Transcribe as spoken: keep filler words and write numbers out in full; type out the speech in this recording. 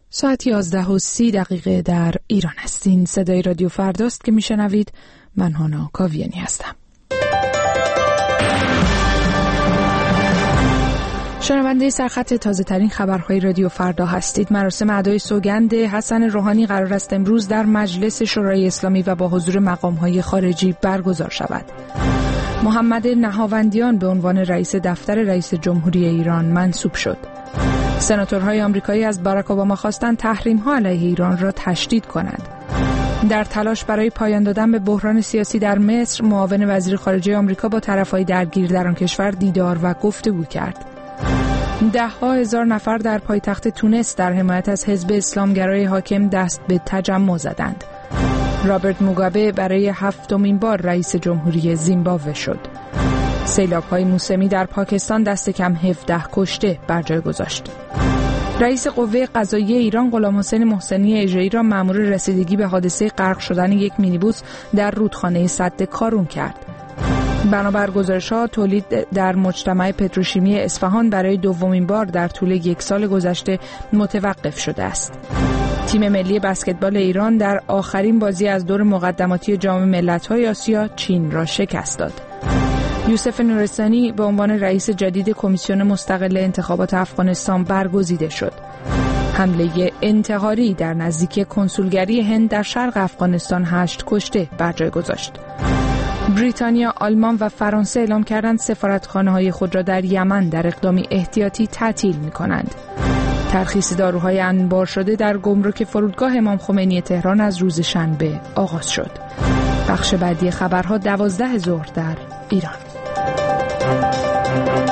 ساعت یازده و سی دقیقه در ایران هستین. صدای رادیو فرداست که میشنوید. من هانا کاویانی هستم. شنونده سرخط تازه ترین خبرهای رادیو فردا هستید. مراسم ادای سوگند حسن روحانی قرار است امروز در مجلس شورای اسلامی و با حضور مقامهای خارجی برگزار شود. محمد نهاوندیان به عنوان رئیس دفتر رئیس جمهوری ایران منصوب شد. سناتورهای آمریکایی از باراک اوباما خواستند تحریم‌ها علیه ایران را تشدید کنند. در تلاش برای پایان دادن به بحران سیاسی در مصر، معاون وزیر خارجه آمریکا با طرفهای درگیر در آن کشور دیدار و گفتگو کرد. ده ها هزار نفر در پایتخت تونس در حمایت از حزب اسلامگرای حاکم دست به تجمع زدند. رابرت موگابه برای هفتمین بار رئیس جمهوری زیمبابوه شد. سیلاب‌های موسمی در پاکستان دست کم هفده کشته بر جای گذاشت. رئیس قوه قضاییه ایران غلامحسین محسنی اژه‌ای را مأمور رسیدگی به حادثه غرق شدن یک مینیبوس در رودخانه سد کارون کرد. بنابر گزارش‌ها تولید در مجتمع پتروشیمی اصفهان برای دومین بار در طول یک سال گذشته متوقف شده است. تیم ملی بسکتبال ایران در آخرین بازی از دور مقدماتی جام ملت‌های آسیا چین را شکست داد. یوسف نورستانی به عنوان رئیس جدید کمیسیون مستقل انتخابات افغانستان برگزیده شد. حمله انتحاری در نزدیکی کنسولگری هند در شرق افغانستان هشت کشته بر جای گذاشت. بریتانیا، آلمان و فرانسه اعلام کردند سفارتخانه‌های خود را در یمن در اقدامی احتیاطی تعطیل می‌کنند. ترخیص داروهای انبار شده در گمرک فرودگاه امام خمینی تهران از روز شنبه آغاز شد. بخش بعدی خبرها دوازده ظهر در ایران.